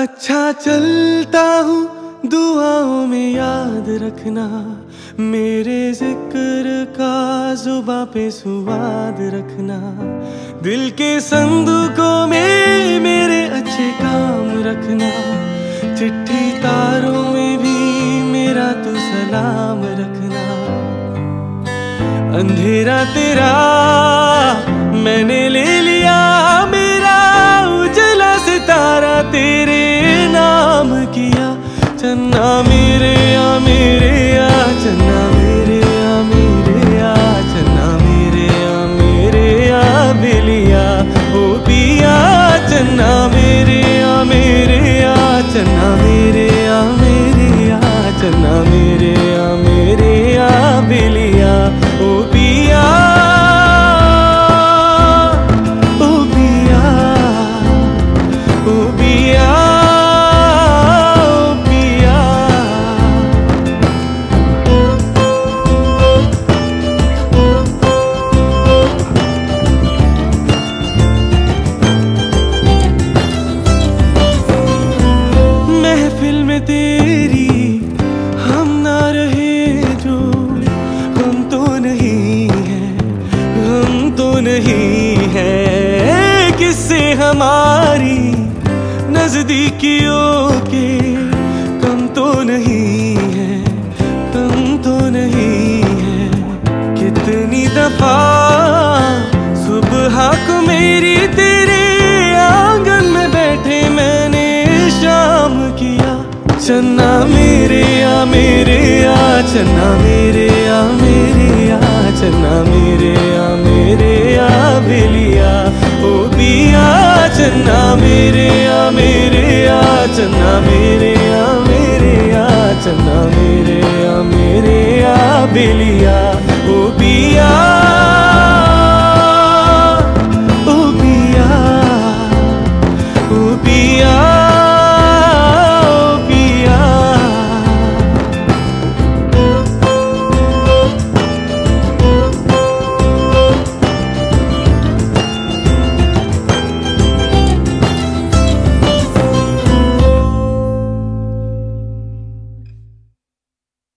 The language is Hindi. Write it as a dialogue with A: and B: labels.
A: अच्छा चलता हूँ दुआओं में याद रखना, मेरे जिक्र का जुबां पे सुवाद रखना। दिल के संदूकों में मेरे अच्छे काम रखना, चिट्ठी तारों में भी मेरा तो सलाम रखना। अंधेरा तेरा मैंने ले लिया, मेरा उजला सितारा तेरे नाम किया। चन्ना मेरे आ मेरे आ, चन्ना मेरे आ मेरे आ, चन्ना मेरे आ मेरे आ बेलिया ओ पिया। चन्ना मेरे आ मेरे आ, चन्ना मेरे आ मेरे आ, चन्ना मेरे आ मेरे आ बेलिया ओ पिया। महफिल में तेरी हम ना रहे जो, हम तो नहीं है, हम तो नहीं है। किससे हमारी नजदीकियों के कम तो नहीं है, कम तो नहीं है। कितनी दफा सुबह को मेरी तेरे आंगन में बैठे मैंने शाम किया। चन्ना मेरे आ मेरे आ, चन्ना मेरे आ मेरे आ, चन्ना मेरे आ मेरे आ बेलिया ओ पिया। चन्ना मेरे आ मेरे आ, चन्ना मेरे आ मेरे आ, चन्ना मेरे आ मेरे आ बेलिया।